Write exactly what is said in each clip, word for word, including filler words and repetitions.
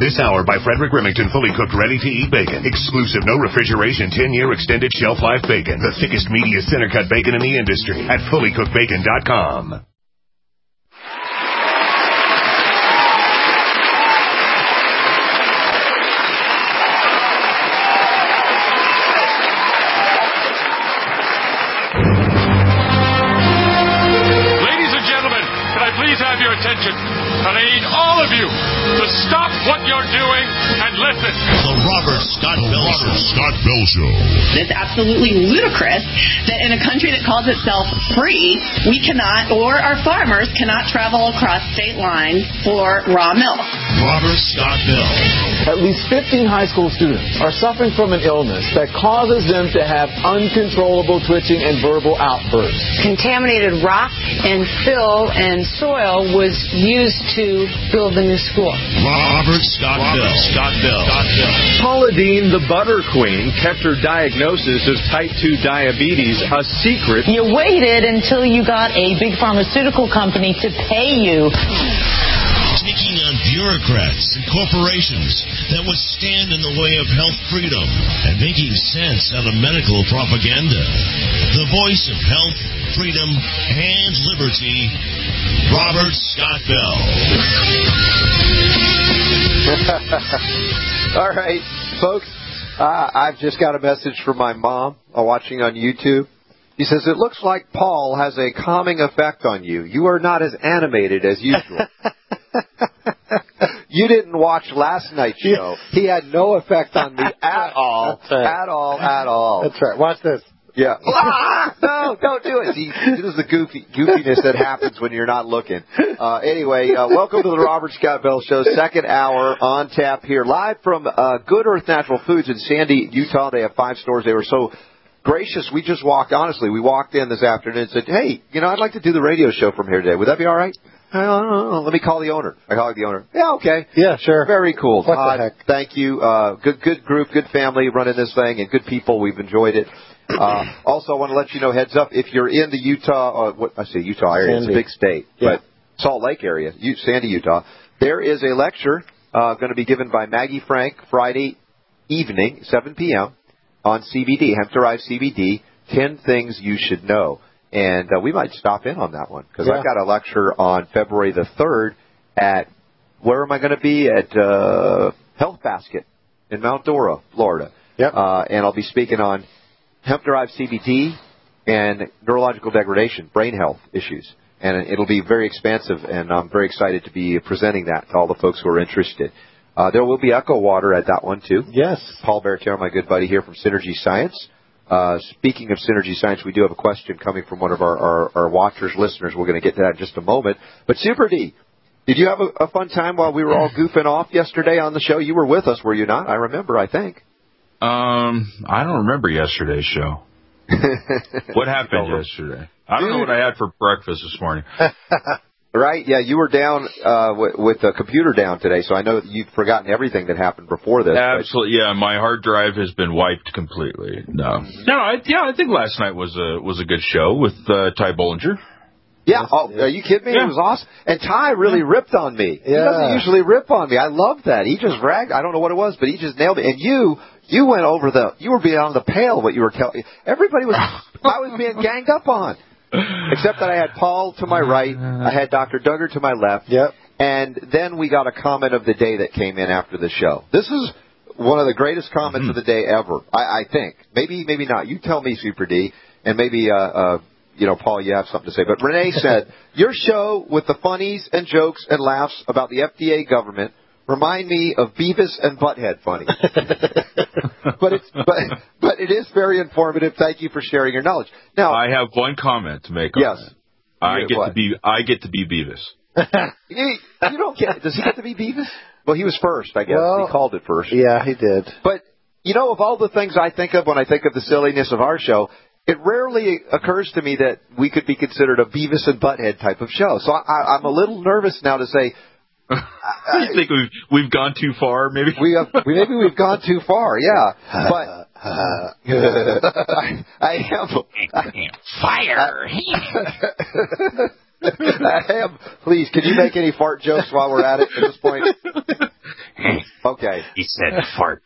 This hour by Frederick Remington, fully cooked, ready-to-eat bacon. Exclusive, no refrigeration, ten-year extended shelf life bacon. The thickest, meatiest, center-cut bacon in the industry at fully cooked bacon dot com. Please have your attention, and I need all of you to stop what you're doing and listen. The Robert Scott Bell Show. Scott Bell Show. It's absolutely ludicrous that in a country that calls itself free, we cannot, or our farmers cannot travel across state lines for raw milk. Robert Scott Bell. At least fifteen high school students are suffering from an illness that causes them to have uncontrollable twitching and verbal outbursts. Contaminated rock and fill and soil was used to build the new school. Robert Scott Robert Bell. Scott Bell. Scott Bell. Paula Deen, the butter queen, kept her diagnosis of type two diabetes a secret. You waited until you got a big pharmaceutical company to pay you. Taking on bureaucrats and corporations that would stand in the way of health freedom and making sense out of medical propaganda. The voice of health, freedom, and liberty, Robert Scott Bell. All right, folks, uh, I've just got a message from my mom uh, watching on YouTube. He says, it looks like Paul has a calming effect on you. You are not as animated as usual. You didn't watch last night's show. He had no effect on me at all. Right. At all, at all. That's right. Watch this. Yeah. Ah, no, don't do it. See, this is the goofy goofiness that happens when you're not looking. Uh, anyway, uh, welcome to the Robert Scott Bell Show, second hour on tap here, live from uh, Good Earth Natural Foods in Sandy, Utah. They have five stores. They were so gracious. We just walked, honestly, we walked in this afternoon and said, hey, you know, I'd like to do the radio show from here today. Would that be all right? Uh, let me call the owner. I called the owner. Yeah, okay. Yeah, sure. Very cool. What Todd, the heck? thank you. Uh, good, good group, good family running this thing, and good people. We've enjoyed it. Uh, also, I want to let you know, heads up, if you're in the Utah, uh, what I say Utah area, Sandy. It's a big state, Yeah. but Salt Lake area, U- Sandy, Utah, there is a lecture uh, going to be given by Maggie Frank Friday evening, seven p.m. on C B D, hemp-derived C B D, ten things you should know. And uh, we might stop in on that one because Yeah. I've got a lecture on February the third at, where am I going to be? At uh, Health Basket in Mount Dora, Florida. Yep. Uh, and I'll be speaking on hemp-derived C B D and neurological degradation, brain health issues. And it'll be very expansive, and I'm very excited to be presenting that to all the folks who are interested. Uh, there will be Echo Water at that one, too. Yes. Paul Bertier, my good buddy here from Synergy Science. Uh, speaking of Synergy Science, we do have a question coming from one of our, our, our watchers, listeners. We're going to get to that in just a moment. But Super D, did you have a, a fun time while we were all goofing off yesterday on the show? You were with us, were you not? I remember, I think. Um, I don't remember yesterday's show. What happened yesterday? I don't know what I had for breakfast this morning. Right? Yeah, you were down uh, w- with the computer down today, so I know that you've forgotten everything that happened before this. Absolutely, yeah. My hard drive has been wiped completely. No, no, I, yeah. I think last night was a was a good show with uh, Ty Bollinger. Yeah, oh, are you kidding me? Yeah. It was awesome. And Ty really yeah. ripped on me. Yeah. He doesn't usually rip on me. I love that. He just ragged. I don't know what it was, but he just nailed it. And you, you went over the. You were beyond the pale. What you were telling. Everybody was. I was being ganged up on. Except that I had Paul to my right, I had Doctor Duggar to my left, yep. and then we got a comment of the day that came in after the show. This is one of the greatest comments mm-hmm. of the day ever, I, I think. Maybe, maybe not. You tell me, Super D, and maybe, uh, uh, you know, Paul, you have something to say. But Renee said, your show with the funnies and jokes and laughs about the F D A government remind me of Beavis and Butthead funny. but it's but, but it is very informative. Thank you for sharing your knowledge. Now I have one comment to make on yes. that. I you, get what? to be I get to be Beavis. you, you don't get does he get to be Beavis? Well, he was first, I guess. Well, he called it first. Yeah, he did. But you know, of all the things I think of when I think of the silliness of our show, it rarely occurs to me that we could be considered a Beavis and Butthead type of show. So I, I'm a little nervous now to say, I think we've we've gone too far, maybe. We have, we, maybe we've gone too far, yeah. But I, I am fire. I am. Please, can you make any fart jokes while we're at it at this point? Okay. He said fart.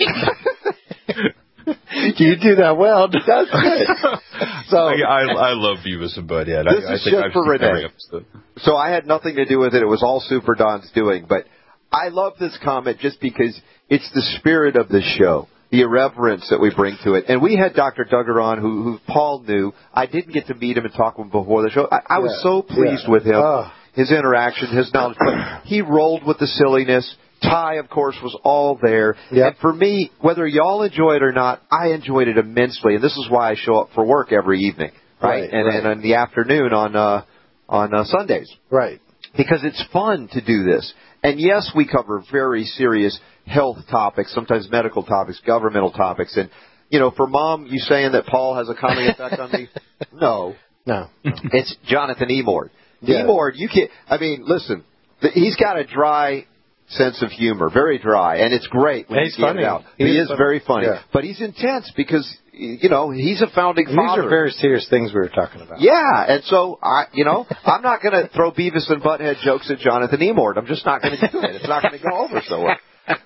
You do that well. That's good. So I, I, I love Beavis and Butthead. This I, I is think just I've for seen Renee. every episode. So I had nothing to do with it. It was all Super Don's doing. But I love this comment just because it's the spirit of the show, the irreverence that we bring to it. And we had Doctor Duggar on, who, who Paul knew. I didn't get to meet him and talk with him before the show. I, I was Yeah. so pleased Yeah. with him, Oh. his interaction, his knowledge. But he rolled with the silliness. Ty, of course, was all there. Yep. And for me, whether y'all enjoy it or not, I enjoyed it immensely. And this is why I show up for work every evening, right? Right, and, right. and in the afternoon on uh, on uh, Sundays. Right. Because it's fun to do this. And yes, we cover very serious health topics, sometimes medical topics, governmental topics. And, you know, for Mom, you saying that Paul has a calming effect on me? No. No. It's Jonathan Emord. Yeah. Emord, you can't, I mean, listen, th- he's got a dry sense of humor, very dry, and it's great when He's you get funny. it out. He He, is is funny. very funny. Yeah. But he's intense because, you know, he's a founding These father. are very serious things we were talking about. Yeah, and so I, you know, I'm not going to throw Beavis and Butthead jokes at Jonathan Emord. I'm just not going to do it. It's not going to go over so well.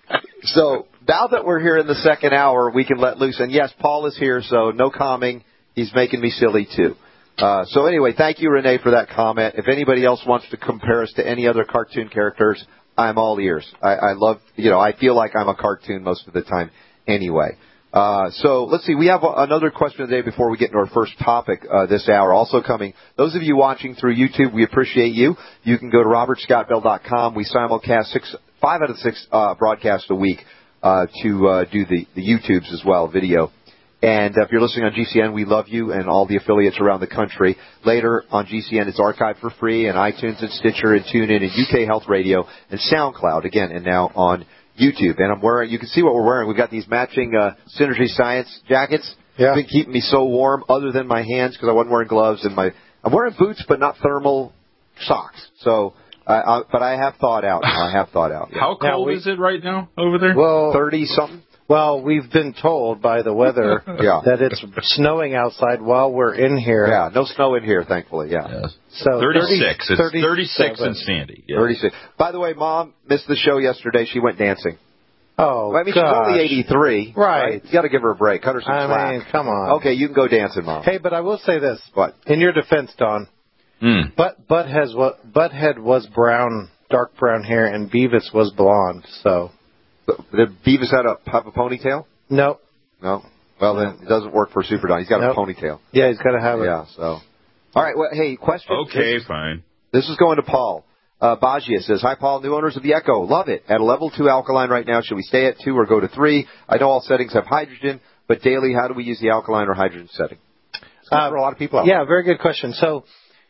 So now that we're here in the second hour, we can let loose. And yes, Paul is here, so no calming. He's making me silly too. Uh, so anyway, thank you, Renee, for that comment. If anybody else wants to compare us to any other cartoon characters, I'm all ears. I, I love, you know, I feel like I'm a cartoon most of the time anyway. Uh, so let's see. We have a, another question today before we get into our first topic uh, this hour. Also coming, those of you watching through YouTube, we appreciate you. You can go to robert scott bell dot com. We simulcast six, five out of six uh, broadcasts a week uh, to uh, do the, the YouTubes as well, video. And uh, if you're listening on G C N, we love you and all the affiliates around the country. Later on G C N, it's archived for free and iTunes and Stitcher and TuneIn and U K Health Radio and SoundCloud again, and now on YouTube. And I'm wearing, you can see what we're wearing. We've got these matching uh, Synergy Science jackets. Yeah. It's been keeping me so warm, other than my hands because I wasn't wearing gloves and my. I'm wearing boots, but not thermal socks. So, uh, I, but I have thawed out. I have thawed out. Yeah. How cold Now we- is it right now over there? Well, Thirty something. well, we've been told by the weather Yeah. that it's snowing outside while we're in here. Yeah, no snow in here, thankfully. Yeah. Yes. So thirty-six. thirty, It's thirty-six in Sandy. Yeah. thirty-six. By the way, Mom missed the show yesterday. She went dancing. Oh, I mean, gosh. she's only eighty-three. Right. You got to give her a break. Cut her some I slack. mean, come on. Okay, you can go dancing, Mom. Hey, but I will say this. What? In your defense, Don, Mm. Butt, Butthead, was, Butthead was brown, dark brown hair, and Beavis was blonde. So, Did Beavis had a, have a ponytail? nope. No. Well, then it doesn't work for Super Don. He's got Nope. a ponytail. Yeah, he's got to have it. Yeah, so. All right, well, hey, question. Okay, This, fine. this is going to Paul. Uh, Bagia says, hi, Paul, new owners of the Echo. Love it. At a level two alkaline right now, should we stay at two or go to three? I know all settings have hydrogen, but daily, how do we use the alkaline or hydrogen setting? It's good Uh, for a lot of people out Yeah, very good question. So,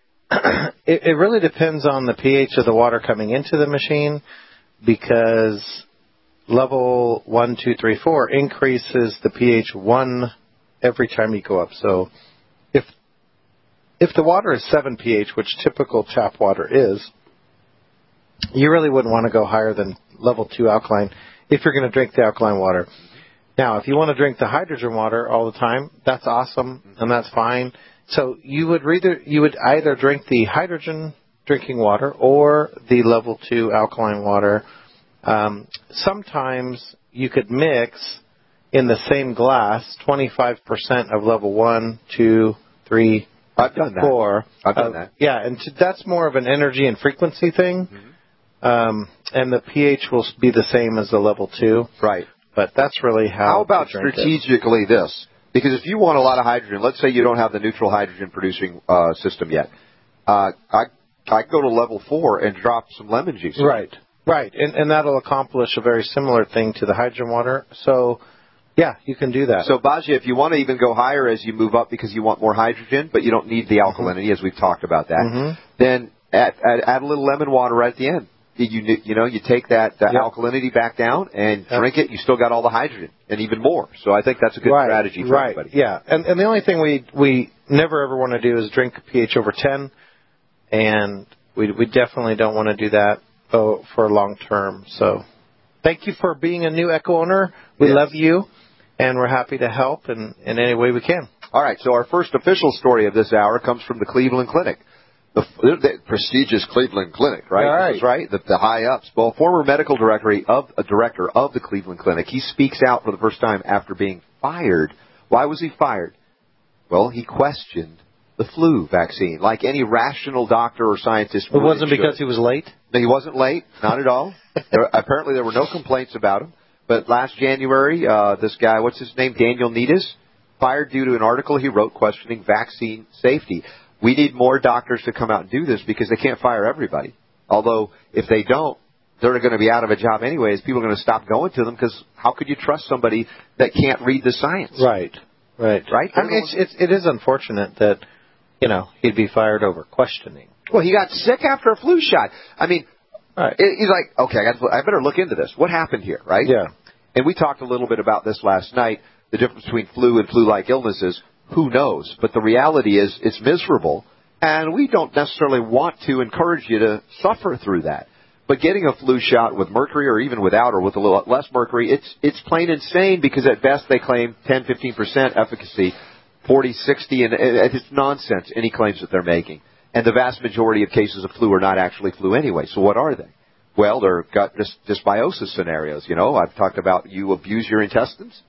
it, it really depends on the pH of the water coming into the machine, because level one, two, three, four increases the pH one every time you go up. So if if the water is seven pH, which typical tap water is, you really wouldn't want to go higher than level two alkaline if you're going to drink the alkaline water. Now, if you want to drink the hydrogen water all the time, that's awesome, and that's fine. So you would either you would either drink the hydrogen drinking water or the level two alkaline water. Um, sometimes you could mix in the same glass twenty-five percent of level one, two, three, I've done that. four. I've done Uh, that. Yeah, and t- that's more of an energy and frequency thing. Mm-hmm. Um, and the pH will be the same as the level two. Right. But that's really how. How about to drink it. strategically this? Because if you want a lot of hydrogen, let's say you don't have the neutral hydrogen producing uh, system yet, uh, I I go to level four and drop some lemon juice. Right, right, and and that'll accomplish a very similar thing to the hydrogen water. So, yeah, you can do that. So, Baja, if you want to even go higher as you move up because you want more hydrogen, but you don't need the alkalinity, mm-hmm. as we've talked about that, mm-hmm. then add, add, add a little lemon water right at the end. You you know you take that uh, yep. alkalinity back down and yep. drink it. You still got all the hydrogen and even more. So I think that's a good right, strategy for right. everybody. Yeah, and and the only thing we we never ever want to do is drink pH over ten, and we we definitely don't want to do that oh, for long term. So, thank you for being a new Echo owner. We yes. love you, and we're happy to help in in any way we can. All right. So our first official story of this hour comes from the Cleveland Clinic. The, the prestigious Cleveland Clinic, right? Right. This is right. The, the high ups. Well, former medical director of a director of the Cleveland Clinic, he speaks out for the first time after being fired. Why was he fired? Well, he questioned the flu vaccine, like any rational doctor or scientist. It wasn't because he was late? No, he wasn't late, not at all. there, apparently, there were no complaints about him. But last January, uh, this guy, what's his name, Daniel Needis, fired due to an article he wrote questioning vaccine safety. We need more doctors to come out and do this because they can't fire everybody. Although, if they don't, they're going to be out of a job anyways. People are going to stop going to them because how could you trust somebody that can't read the science? Right, right. Right? I mean, it's, it's, it is unfortunate that, you know, he'd be fired over questioning. Well, he got sick after a flu shot. I mean, right. it, he's like, okay, I, got to, I better look into this. What happened here, right? Yeah. And we talked a little bit about this last night, the difference between flu and flu-like illnesses. Who knows? But the reality is it's miserable, and we don't necessarily want to encourage you to suffer through that. But getting a flu shot with mercury or even without or with a little less mercury, it's it's plain insane because at best they claim ten, fifteen percent efficacy, forty, sixty, and it's nonsense, any claims that they're making. And the vast majority of cases of flu are not actually flu anyway. So what are they? Well, they're gut dys- dysbiosis scenarios. You know, I've talked about you abuse your intestines.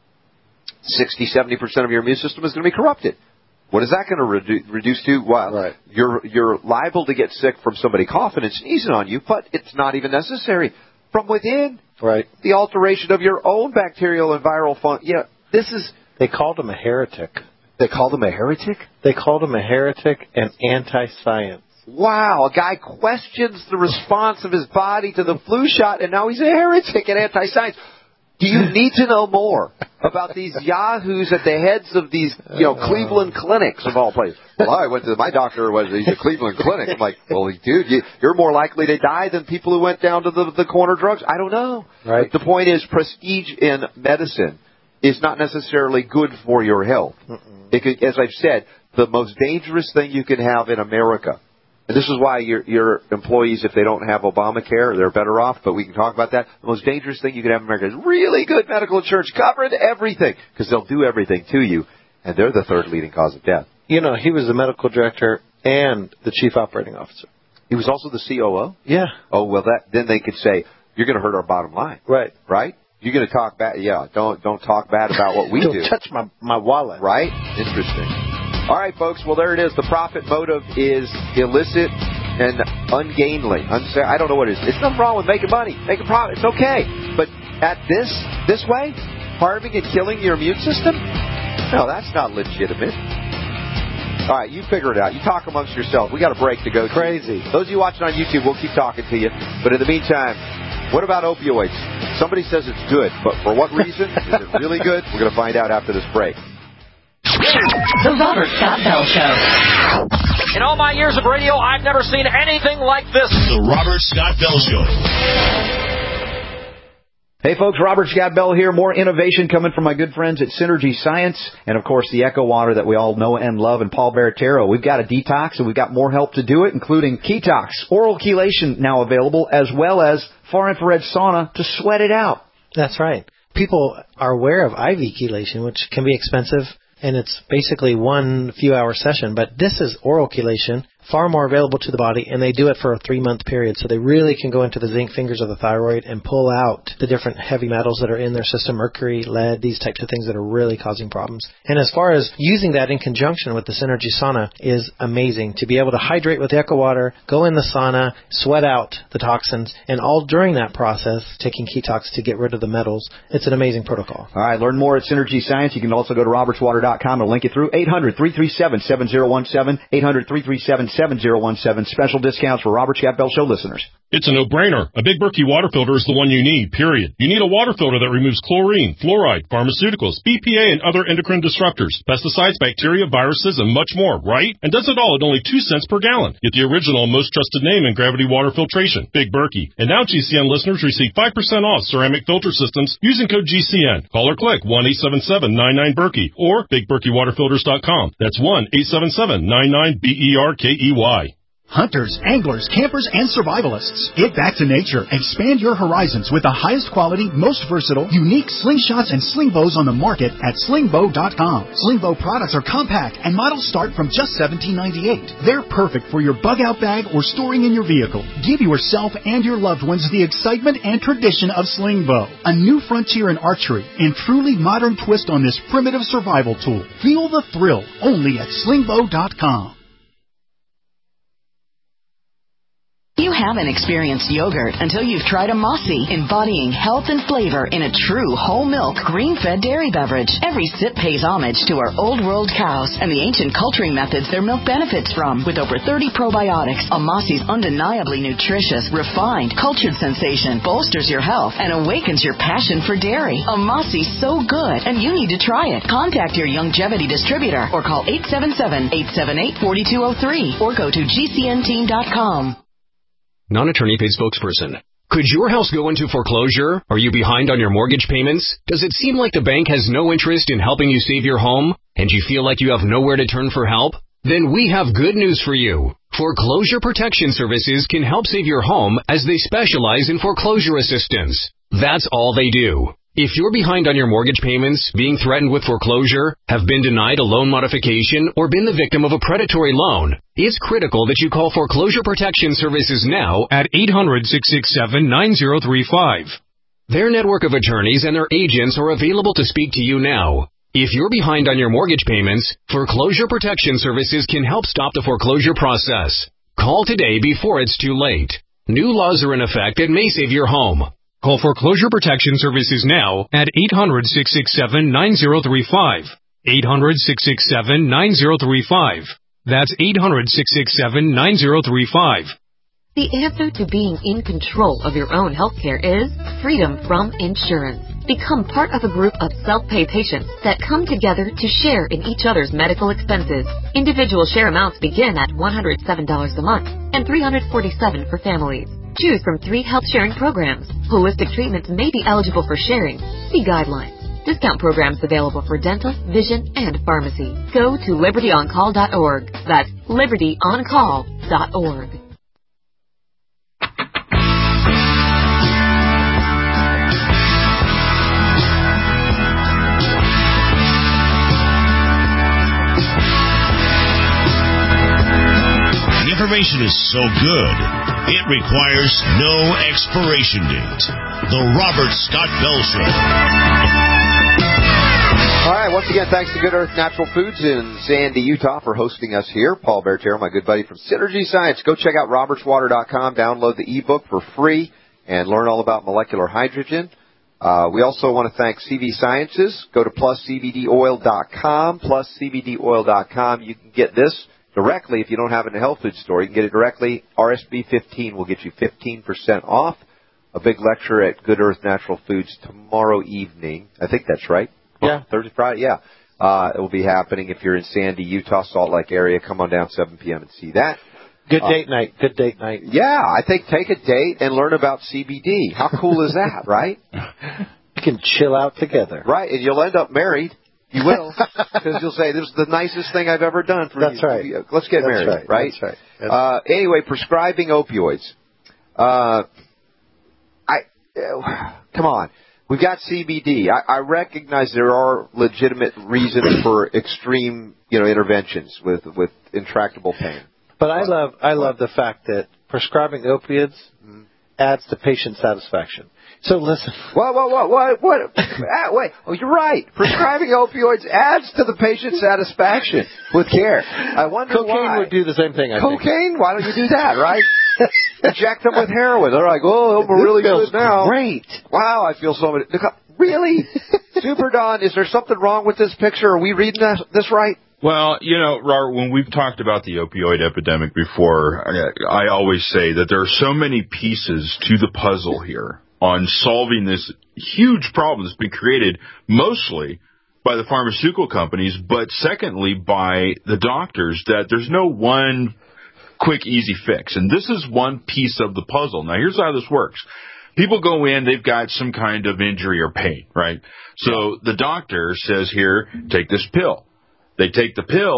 sixty, seventy percent of your immune system is going to be corrupted. What is that going to redu- reduce to? Well, right. you're, you're liable to get sick from somebody coughing and sneezing on you, but it's not even necessary. From within, right. the alteration of your own bacterial and viral fun. Yeah, this is... They called him a heretic. They called him a heretic? They called him a heretic and anti-science. Wow, a guy questions the response of his body to the flu shot, and now he's a heretic and anti-science. Do you need to know more about these yahoos at the heads of these, you know, Cleveland clinics of all places? Well, I went to, my doctor was, he's a Cleveland clinic. I'm like, well, dude, you, you're more likely to die than people who went down to the, the corner drugs. I don't know. Right. But the point is, prestige in medicine is not necessarily good for your health. It could, as I've said, the most dangerous thing you can have in America. And this is why your, your employees, if they don't have Obamacare, they're better off, but we can talk about that. The most dangerous thing you can have in America is really good medical insurance covering everything, because they'll do everything to you, and they're the third leading cause of death. You know, he was the medical director and the chief operating officer. He was also the C O O? Yeah. Oh, well, that then they could say, you're going to hurt our bottom line. Right. Right? You're going to talk bad. Yeah, don't don't talk bad about what we don't do. Don't touch my, my wallet. Right? Interesting. All right, folks. Well, there it is. The profit motive is illicit and ungainly. Unsa- I don't know what it is. It's nothing wrong with making money, making profit. It's okay. But at this this way, harming and killing your immune system? No, that's not legitimate. All right, you figure it out. You talk amongst yourselves. We got a break to go to. Crazy. Those of you watching on YouTube, we'll keep talking to you. But in the meantime, what about opioids? Somebody says it's good, but for what reason? Is it really good? We're going to find out after this break. The Robert Scott Bell Show. In all my years of radio, I've never seen anything like this. The Robert Scott Bell Show. Hey folks, Robert Scott Bell here. More innovation coming from my good friends at Synergy Science, and of course the Echo Water that we all know and love, and Paul Baratero. We've got a detox, and we've got more help to do it, including Ketox, oral chelation now available, as well as far infrared sauna to sweat it out. That's right. People are aware of I V chelation, which can be expensive, and it's basically one few hour session, but this is oral chelation, far more available to the body, and they do it for a three-month period, so they really can go into the zinc fingers of the thyroid and pull out the different heavy metals that are in their system, mercury, lead, these types of things that are really causing problems. And as far as using that in conjunction with the Synergy sauna is amazing. To be able to hydrate with Echo Water, go in the sauna, sweat out the toxins, and all during that process, taking Ketox to get rid of the metals. It's an amazing protocol. All right, learn more at Synergy Science. You can also go to roberts water dot com and link it through eight hundred, three three seven, seven zero one seven, eight hundred, three three seven, seven zero one seven. Special discounts for Robert Scott Bell Show listeners. It's a no-brainer. A Big Berkey water filter is the one you need, period. You need a water filter that removes chlorine, fluoride, pharmaceuticals, B P A, and other endocrine disruptors, pesticides, bacteria, viruses, and much more, right? And does it all at only two cents per gallon. Get the original and most trusted name in gravity water filtration, Big Berkey. And now G C N listeners receive five percent off ceramic filter systems using code G C N. Call or click one eight seven seven, nine nine, Berkey or big berkey water filters dot com. That's one eight seven seven, nine nine, B E R K E Y. Hunters, anglers, campers, and survivalists. Get back to nature. Expand your horizons with the highest quality, most versatile, unique slingshots and sling bows on the market at sling bow dot com. Sling bow products are compact and models start from just seventeen ninety-eight. They're perfect for your bug out bag or storing in your vehicle. Give yourself and your loved ones the excitement and tradition of sling bow. A new frontier in archery and truly modern twist on this primitive survival tool. Feel the thrill only at sling bow dot com. You haven't experienced yogurt until you've tried a Mossy, embodying health and flavor in a true whole milk, green-fed dairy beverage. Every sip pays homage to our old world cows and the ancient culturing methods their milk benefits from. With over thirty probiotics, a Mossy's undeniably nutritious, refined, cultured sensation bolsters your health and awakens your passion for dairy. A Mossy's so good, and you need to try it. Contact your Youngevity distributor or call eight seven seven, eight seven eight, four two zero three or go to G C N team dot com. Non-attorney paid spokesperson. Could your house go into foreclosure? Are you behind on your mortgage payments? Does it seem like the bank has no interest in helping you save your home? And you feel like you have nowhere to turn for help? Then we have good news for you. Foreclosure Protection Services can help save your home as they specialize in foreclosure assistance. That's all they do. If you're behind on your mortgage payments, being threatened with foreclosure, have been denied a loan modification, or been the victim of a predatory loan, it's critical that you call Foreclosure Protection Services now at eight hundred, six six seven, nine zero three five. Their network of attorneys and their agents are available to speak to you now. If you're behind on your mortgage payments, Foreclosure Protection Services can help stop the foreclosure process. Call today before it's too late. New laws are in effect that may save your home. Call Foreclosure Protection Services now at eight hundred, six six seven, nine zero three five. eight hundred, six six seven, nine zero three five. That's eight hundred, six six seven, nine zero three five. The answer to being in control of your own healthcare is freedom from insurance. Become part of a group of self-pay patients that come together to share in each other's medical expenses. Individual share amounts begin at one hundred seven dollars a month and three hundred forty-seven dollars for families. Choose from three health sharing programs. Holistic treatments may be eligible for sharing. See guidelines. Discount programs available for dental, vision, and pharmacy. Go to liberty on call dot org. That's liberty on call dot org. The information is so good, it requires no expiration date. The Robert Scott Bell Show. All right, once again, thanks to Good Earth Natural Foods in Sandy, Utah for hosting us here. Paul Bertero, my good buddy from Synergy Science. Go check out roberts water dot com, download the ebook for free, and learn all about molecular hydrogen. Uh, we also want to thank C V Sciences. Go to plus c b d oil dot com, plus c b d oil dot com. You can get this directly if you don't have it in a health food store. You can get it directly. R S B fifteen will get you fifteen percent off. A big lecture at Good Earth Natural Foods tomorrow evening. I think that's right. Yeah. Thursday, Friday, yeah. Uh, it will be happening if you're in Sandy, Utah, Salt Lake area. Come on down seven p.m. and see that. Good uh, date night. Good date night. Yeah, I think take a date and learn about C B D. How cool is that, right? You can chill out together. Right, and you'll end up married. You will, because you'll say, this is the nicest thing I've ever done for That's you. Right. Let's get That's married, right. right? That's right. That's uh, anyway, prescribing opioids. Uh, I uh, come on. We've got C B D. I, I recognize there are legitimate reasons for extreme, you know, interventions with with intractable pain. But I love I love the fact that prescribing opioids mm-hmm. adds to patient satisfaction. So listen. What, what, what, what, what? ah, wait. Oh, you're right. Prescribing opioids adds to the patient satisfaction with care. I wonder Cocaine why. would do the same thing, I Cocaine? think. Why don't you do that, right? Inject them with heroin. They're like, oh, we're really good now. Great. Wow, I feel so much. Really? Super Don, is there something wrong with this picture? Are we reading this, this right? Well, you know, Robert, when we've talked about the opioid epidemic before, I, I always say that there are so many pieces to the puzzle here on solving this huge problem that's been created mostly by the pharmaceutical companies, but secondly by the doctors, that there's no one quick, easy fix. And this is one piece of the puzzle. Now, here's how this works. People go in, they've got some kind of injury or pain, right? So the doctor says here, take this pill. They take the pill,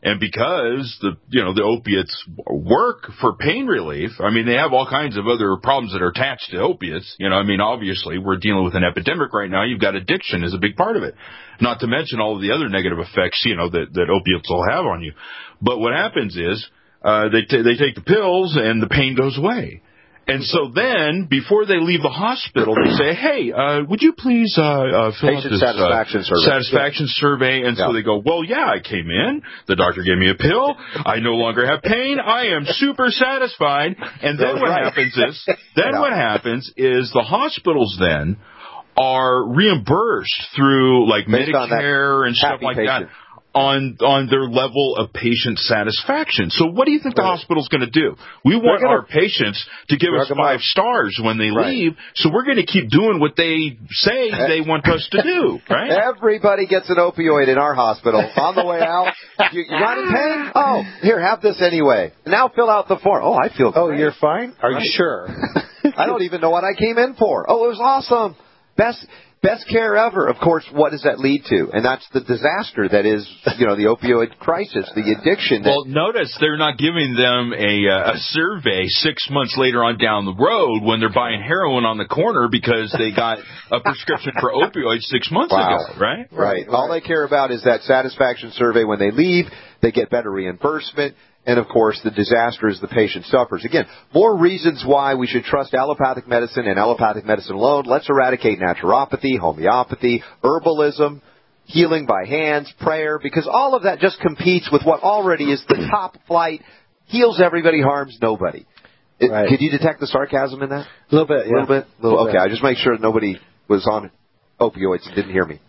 And because the, you know, the opiates work for pain relief, I mean, they have all kinds of other problems that are attached to opiates. You know, I mean, obviously, we're dealing with an epidemic right now. You've got addiction is a big part of it. Not to mention all of the other negative effects, you know, that, that opiates will have on you. But what happens is, uh, they, t- they take the pills and the pain goes away. And so then, before they leave the hospital, they say, hey, uh, would you please uh, uh, fill Patient out this satisfaction uh, survey. satisfaction survey? And yeah. so they go, well, yeah, I came in. The doctor gave me a pill. I no longer have pain. I am super satisfied. And then what right. happens is, then yeah. what happens is the hospitals then are reimbursed through like Based Medicare and stuff like patient. that. On on their level of patient satisfaction. So what do you think the right. hospital's going to do? We want gonna, our patients to give us five stars when they right. leave, so we're going to keep doing what they say they want us to do, right? Everybody gets an opioid in our hospital. On the way out, you, you're not in pain? Oh, here, have this anyway. Now fill out the form. Oh, I feel great. Oh, you're fine? Are right. you sure? I don't even know what I came in for. Oh, it was awesome. Best... Best care ever. Of course, what does that lead to? And that's the disaster that is, you know, the opioid crisis, the addiction. That well, notice they're not giving them a, uh, a survey six months later on down the road when they're buying heroin on the corner because they got a prescription for opioids six months wow. ago, right? Right. All they care about is that satisfaction survey when they leave. They get better reimbursement. And, of course, the disaster is the patient suffers. Again, more reasons why we should trust allopathic medicine and allopathic medicine alone. Let's eradicate naturopathy, homeopathy, herbalism, healing by hands, prayer, because all of that just competes with what already is the top flight, heals everybody, harms nobody. It, right. Could you detect the sarcasm in that? A little bit, A little yeah. bit? A little, little okay, bit. I just make sure nobody was on opioids and didn't hear me.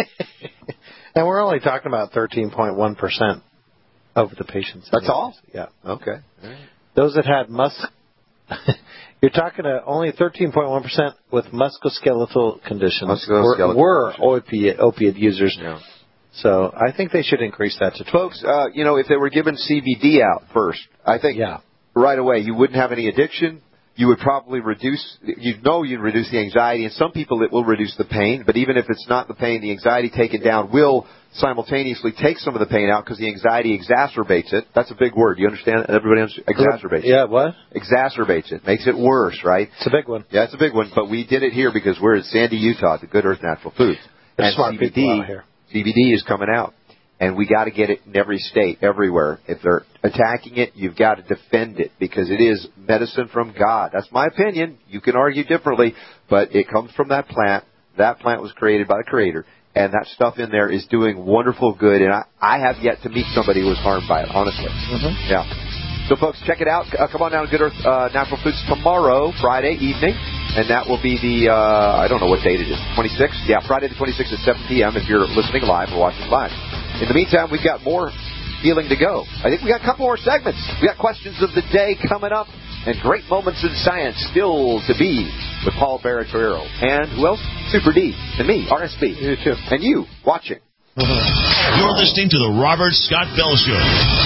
And we're only talking about thirteen point one percent. Of the patients. That's all? Yeah. Okay. All right. Those that had mus... You're talking to only thirteen point one percent with musculoskeletal conditions Musculoskeletal were, were conditions. opiate, opiate users. Yeah. So I think they should increase that to twelve. Folks, uh, you know, if they were given C B D out first, I think yeah. right away you wouldn't have any addiction. You would probably reduce, you know you'd reduce the anxiety. And some people it will reduce the pain. But even if it's not the pain, the anxiety taken down will simultaneously take some of the pain out because the anxiety exacerbates it. That's a big word. You understand? Everybody understands? Exacerbates yeah, it. what? Exacerbates it. Makes it worse, right? It's a big one. Yeah, it's a big one. But we did it here because we're in Sandy, Utah, at the Good Earth Natural Foods. There's and smart C B D, people out here. C B D is coming out. And we got to get it in every state, everywhere. If they're attacking it, you've got to defend it because it is medicine from God. That's my opinion. You can argue differently, but it comes from that plant. That plant was created by the Creator, and that stuff in there is doing wonderful good. And I, I have yet to meet somebody who was harmed by it, honestly. Mm-hmm. Yeah. So, folks, check it out. Uh, come on down to Good Earth uh, Natural Foods tomorrow, Friday evening. And that will be the, uh, I don't know what date it is, twenty-sixth? Yeah, Friday the twenty-sixth at seven p.m. if you're listening live or watching live. In the meantime, we've got more healing to go. I think we got a couple more segments. We got questions of the day coming up and great moments in science still to be with Paul Barrettero. And who else? Super D and me, R S B. You too. And you watching. You're listening to The Robert Scott Bell Show.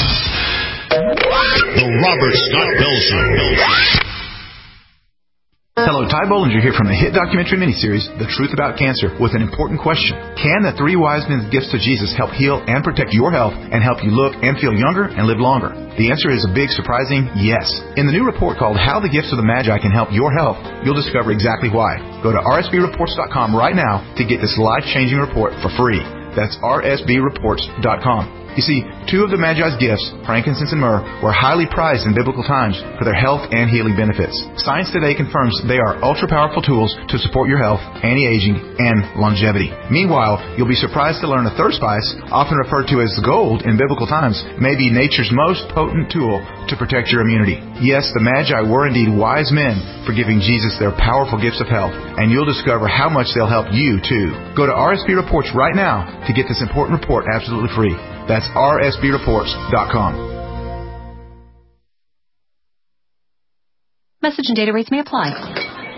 The Robert Scott Bell Show. Hello, Ty Bollinger here from the hit documentary miniseries, The Truth About Cancer, with an important question. Can the three wise men's gifts to Jesus help heal and protect your health and help you look and feel younger and live longer? The answer is a big, surprising yes. In the new report called How the Gifts of the Magi Can Help Your Health, you'll discover exactly why. Go to R S B reports dot com right now to get this life-changing report for free. That's R S B reports dot com. You see, two of the Magi's gifts, frankincense and myrrh, were highly prized in biblical times for their health and healing benefits. Science today confirms they are ultra-powerful tools to support your health, anti-aging, and longevity. Meanwhile, you'll be surprised to learn a third spice, often referred to as gold in biblical times, may be nature's most potent tool to protect your immunity. Yes, the Magi were indeed wise men for giving Jesus their powerful gifts of health, and you'll discover how much they'll help you, too. Go to R S B Reports right now to get this important report absolutely free. That's R S B reports dot com. Message and data rates may apply.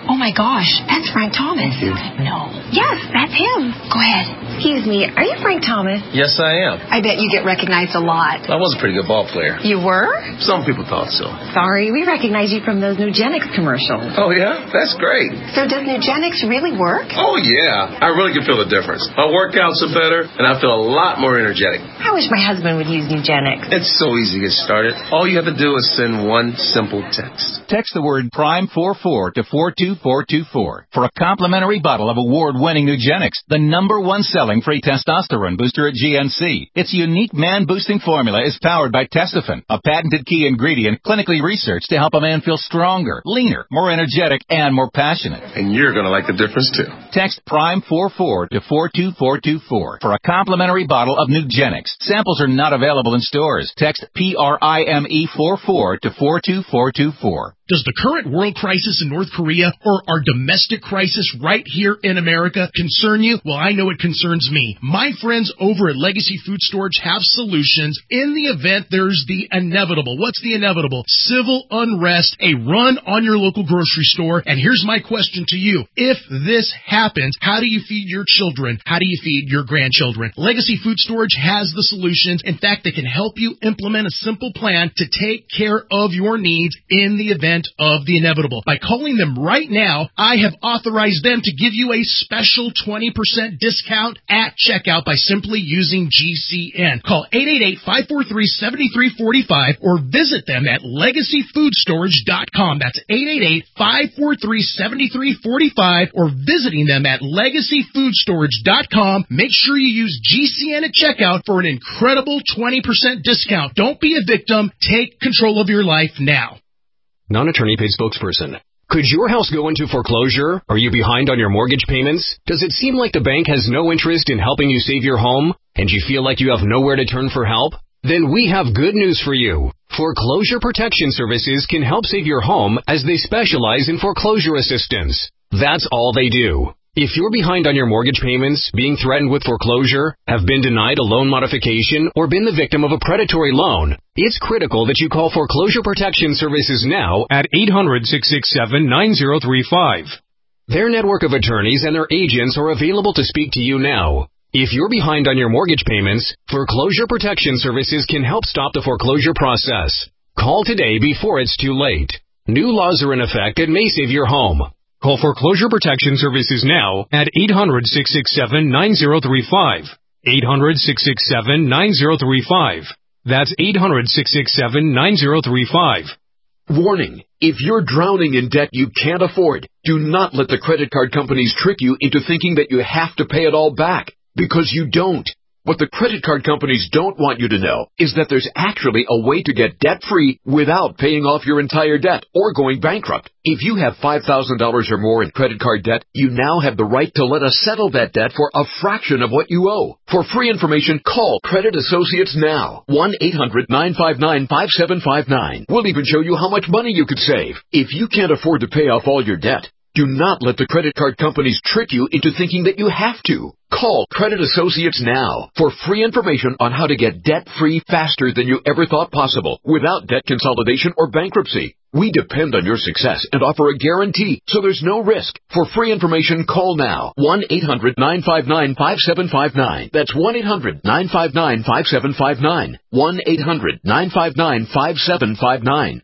Oh, my gosh. That's Frank Thomas. No. Yes, that's him. Go ahead. Excuse me. Are you Frank Thomas? Yes, I am. I bet you get recognized a lot. I was a pretty good ball player. You were? Some people thought so. Sorry, we recognize you from those Nugenix commercials. Oh, yeah? That's great. So does Nugenix really work? Oh, yeah. I really can feel the difference. My workouts are better, and I feel a lot more energetic. I wish my husband would use Nugenix. It's so easy to get started. All you have to do is send one simple text. Text the word Prime forty-four to four two four two four for a complimentary bottle of award-winning Nugenix, the number one selling free testosterone booster at G N C. Its unique man-boosting formula is powered by Testofen, a patented key ingredient clinically researched to help a man feel stronger, leaner, more energetic, and more passionate. And you're going to like the difference, too. Text Prime forty-four to four two four two four for a complimentary bottle of Nugenix. Samples are not available in stores. Text P R I M E forty-four to four two four two four. Does the current world crisis in North Korea or our domestic crisis right here in America concern you? Well, I know it concerns me. My friends over at Legacy Food Storage have solutions in the event there's the inevitable. What's the inevitable? Civil unrest, a run on your local grocery store. And here's my question to you. If this happens, how do you feed your children? How do you feed your grandchildren? Legacy Food Storage has the solutions. In fact, they can help you implement a simple plan to take care of your needs in the event of the inevitable. By calling them right now, I have authorized them to give you a special twenty percent discount at checkout by simply using G C N. Call eight eight eight, five four three, seven three four five or visit them at legacy food storage dot com. That's eight eight eight, five four three, seven three four five or visiting them at legacy food storage dot com. Make sure you use G C N at checkout for an incredible twenty percent discount. Don't be a victim. Take control of your life now. Non-attorney paid spokesperson. Could your house go into foreclosure? Are you behind on your mortgage payments? Does it seem like the bank has no interest in helping you save your home? And you feel like you have nowhere to turn for help? Then we have good news for you. Foreclosure Protection Services can help save your home as they specialize in foreclosure assistance. That's all they do. If you're behind on your mortgage payments, being threatened with foreclosure, have been denied a loan modification, or been the victim of a predatory loan, it's critical that you call Foreclosure Protection Services now at eight hundred, six six seven, nine zero three five. Their network of attorneys and their agents are available to speak to you now. If you're behind on your mortgage payments, Foreclosure Protection Services can help stop the foreclosure process. Call today before it's too late. New laws are in effect that may save your home. Call Foreclosure Protection Services now at eight hundred, six six seven, nine zero three five. eight hundred, six six seven, nine zero three five. That's eight hundred, six six seven, nine zero three five. Warning. If you're drowning in debt you can't afford, do not let the credit card companies trick you into thinking that you have to pay it all back, because you don't. What the credit card companies don't want you to know is that there's actually a way to get debt-free without paying off your entire debt or going bankrupt. If you have five thousand dollars or more in credit card debt, you now have the right to let us settle that debt for a fraction of what you owe. For free information, call Credit Associates now. one eight hundred, nine five nine, five seven five nine. We'll even show you how much money you could save. If you can't afford to pay off all your debt, do not let the credit card companies trick you into thinking that you have to. Call Credit Associates now for free information on how to get debt-free faster than you ever thought possible without debt consolidation or bankruptcy. We depend on your success and offer a guarantee, so there's no risk. For free information, call now. one eight hundred, nine five nine, five seven five nine. That's one eight hundred, nine five nine, five seven five nine. one eight hundred, nine five nine, five seven five nine.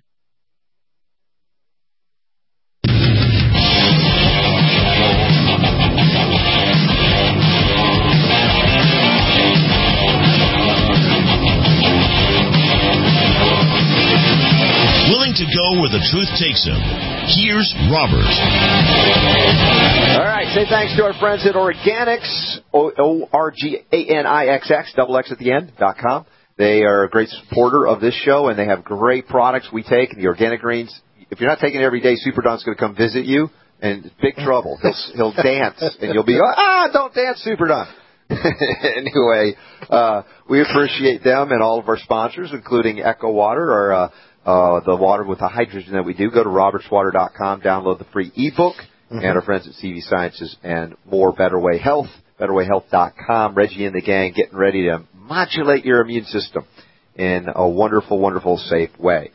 To go where the truth takes him. Here's Robert. All right, say thanks to our friends at Organix, O R G A N I X X, double X at the end, dot com. They are a great supporter of this show, and they have great products we take, the organic greens. If you're not taking it every day, Super Don's going to come visit you, and it's big trouble. He'll, he'll dance, and you'll be, ah, don't dance, Super Don. Anyway, uh, we appreciate them and all of our sponsors, including Echo Water, our uh, Uh, the water with the hydrogen that we do. Go to roberts water dot com, download the free ebook, mm-hmm. and our friends at C V Sciences and more. Better Way Health, better way health dot com. Reggie and the gang getting ready to modulate your immune system in a wonderful, wonderful, safe way.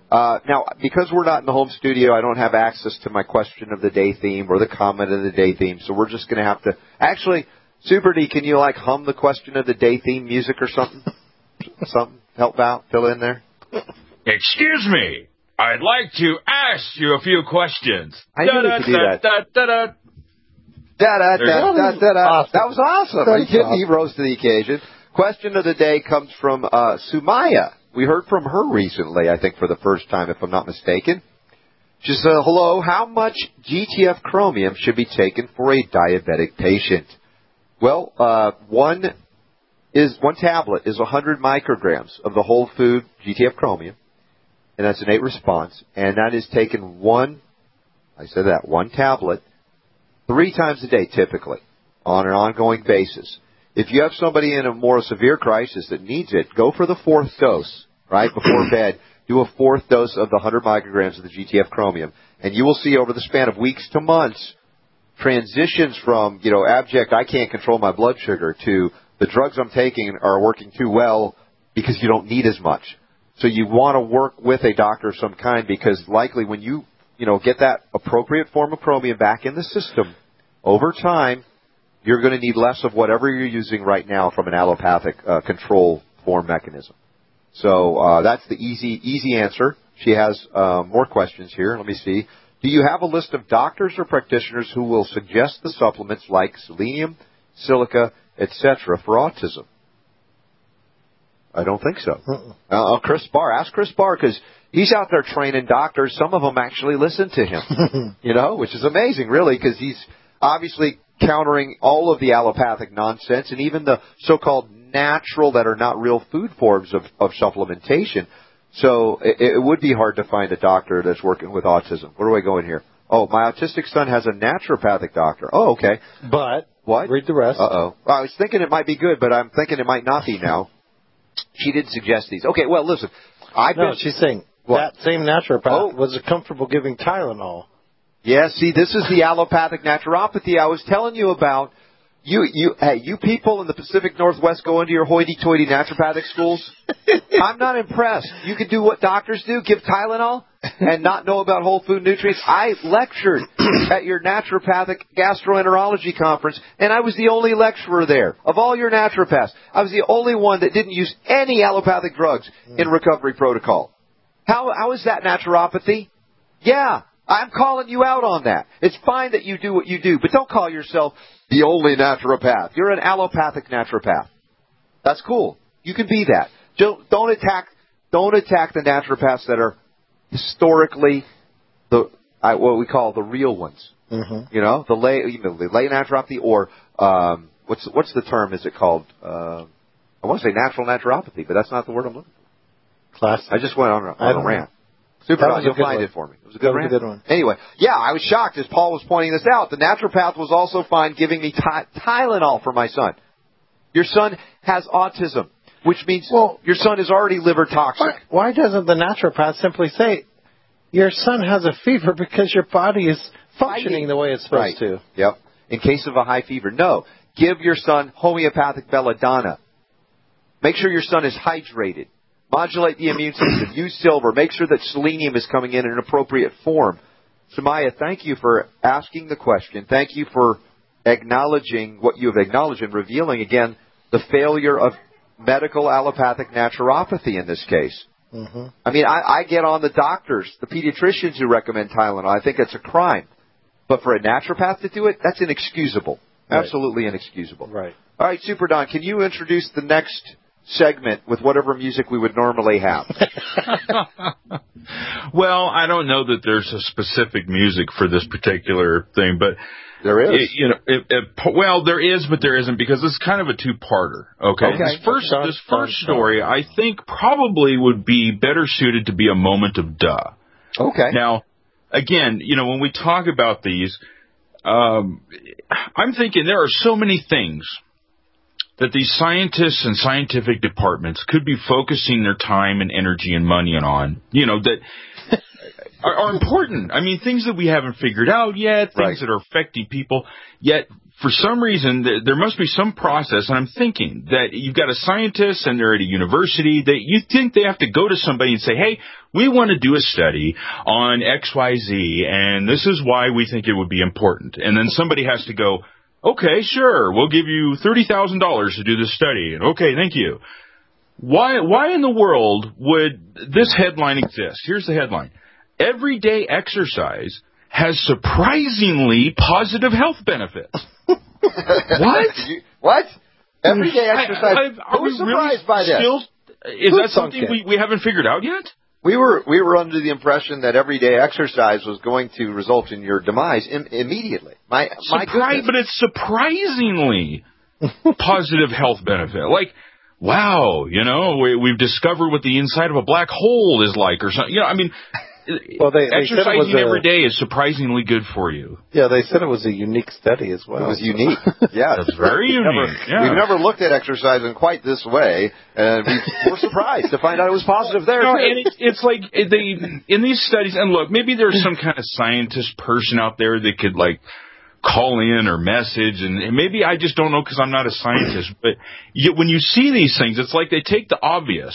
Uh, now, because we're not in the home studio, I don't have access to my question of the day theme or the comment of the day theme, so we're just going to have to... Actually, Super D, can you, like, hum the question of the day theme music or something? Something? Help out? Fill in there? Excuse me. I'd like to ask you a few questions. I knew you could do that. Da, da, da, da. Da, da, da, da, da, da. Awesome. That was awesome. Are you kidding? He rose to the occasion. Question of the day comes from uh, Sumaya. We heard from her recently, I think, for the first time, if I'm not mistaken. She said, hello, how much G T F chromium should be taken for a diabetic patient? Well, uh, one is one tablet is one hundred micrograms of the whole food G T F chromium, and that's innate response, and that is taken one, I said that, one tablet, three times a day typically, on an ongoing basis. If you have somebody in a more severe crisis that needs it, go for the fourth dose, right, before bed. Do a fourth dose of the one hundred micrograms of the G T F chromium, and you will see over the span of weeks to months transitions from, you know, abject, I can't control my blood sugar, to the drugs I'm taking are working too well because you don't need as much. So you want to work with a doctor of some kind, because likely when you, you know, get that appropriate form of chromium back in the system, over time, you're going to need less of whatever you're using right now from an allopathic uh, control form mechanism. So uh, that's the easy easy answer. She has uh, more questions here. Let me see. Do you have a list of doctors or practitioners who will suggest the supplements like selenium, silica, et cetera for autism? I don't think so. Uh, uh, Chris Barr. Ask Chris Barr, because he's out there training doctors. Some of them actually listen to him, you know, which is amazing, really, because he's obviously countering all of the allopathic nonsense and even the so-called natural that are not real food forms of, of supplementation. So it, it would be hard to find a doctor that's working with autism. Where do I go in here? Oh, my autistic son has a naturopathic doctor. Oh, okay. But, what? Read the rest. Uh-oh. Well, I was thinking it might be good, but I'm thinking it might not be now. She didn't suggest these. Okay, well, listen. I've no, been, she's saying what? that same naturopath Oh. was comfortable giving Tylenol. Yeah, see, this is the allopathic naturopathy I was telling you about. You, you, hey, you people in the Pacific Northwest go into your hoity-toity naturopathic schools. I'm not impressed. You can do what doctors do, give Tylenol, and not know about whole food nutrients. I lectured at your naturopathic gastroenterology conference, and I was the only lecturer there. Of all your naturopaths, I was the only one that didn't use any allopathic drugs in recovery protocol. How, how is that naturopathy? Yeah. I'm calling you out on that. It's fine that you do what you do, but don't call yourself the only naturopath. You're an allopathic naturopath. That's cool. You can be that. Don't, don't attack. Don't attack the naturopaths that are historically the I, what we call the real ones. Mm-hmm. You know, the lay, you know, the lay naturopathy, or um, what's what's the term? Is it called? Uh, I want to say natural naturopathy, but that's not the word I'm looking for. Class. I just went on, on a rant. Super, you'll find one. it for me. It was a good that rant. Was a good one. Anyway, yeah, I was shocked as Paul was pointing this out. The naturopath was also fine giving me ty- Tylenol for my son. Your son has autism, which means well, your son is already liver toxic. Why, why doesn't the naturopath simply say, your son has a fever because your body is functioning the way it's supposed right. to? Yep. In case of a high fever. No. Give your son homeopathic belladonna. Make sure your son is hydrated. Modulate the immune system. Use silver. Make sure that selenium is coming in in an appropriate form. Samaya, thank you for asking the question. Thank you for acknowledging what you have acknowledged and revealing, again, the failure of medical allopathic naturopathy in this case. Mm-hmm. I mean, I, I get on the doctors, the pediatricians who recommend Tylenol. I think it's a crime. But for a naturopath to do it, that's inexcusable. Right. Absolutely inexcusable. Right. All right, Super Don, can you introduce the next segment with whatever music we would normally have? Well, I don't know that there's a specific music for this particular thing, but there is. It, you know, it, it, well, there is, but there isn't, because it's kind of a two-parter. Okay, okay. this first this first story, I think, probably would be better suited to be a moment of duh. Okay. Now, again, you know, when we talk about these, um, I'm thinking there are so many things that these scientists and scientific departments could be focusing their time and energy and money on, you know, that are, are important. I mean, things that we haven't figured out yet, things right. that are affecting people. Yet, for some reason, th- there must be some process, and I'm thinking that you've got a scientist and they're at a university, that you think they have to go to somebody and say, hey, we want to do a study on X Y Z, and this is why we think it would be important. And then somebody has to go, okay, sure, we'll give you thirty thousand dollars to do this study. And okay, thank you. Why, why in the world would this headline exist? Here's the headline. Everyday exercise has surprisingly positive health benefits. What? What? Everyday exercise. I, I, I was we surprised really by that. Still, is that something we, we haven't figured out yet? We were we were under the impression that everyday exercise was going to result in your demise im- immediately. My my Surprise, goodness. but it's surprisingly positive health benefit. Like, wow, you know, we, we've discovered what the inside of a black hole is like, or something. You know, I mean. Well, they, they said it was exercising a, every day is surprisingly good for you. Yeah, they said it was a unique study as well. It was unique. Yeah, it's very we've unique. Never, yeah. We've never looked at exercise in quite this way, and we were surprised to find out it was positive there. No, too. and it, it's like they in these studies. And look, maybe there's some kind of scientist person out there that could like call in or message, and, and maybe I just don't know because I'm not a scientist. But you, when you see these things, it's like they take the obvious.